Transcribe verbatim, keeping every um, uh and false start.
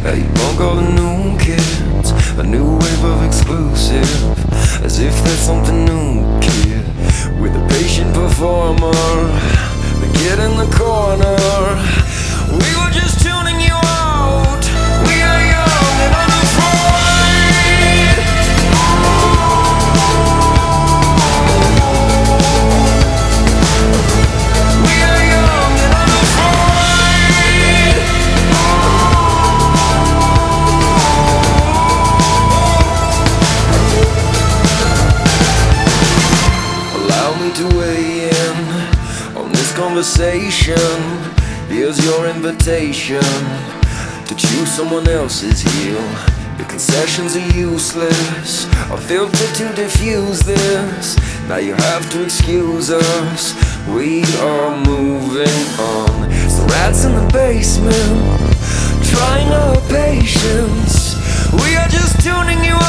Hey, punk all the new kids, a new wave of exclusive, as if there's something new, kid. With a patient performer, the kid in the corner. We were just tuning you out. We are young and unafraid. We are young and unafraid. Allow me to weigh in on this conversation. Here's your invitation to choose someone else's heel. Your concessions are useless, a filter to diffuse this. Now you have to excuse us, we are moving on. It's the rats in the basement, trying our patience. We are just tuning you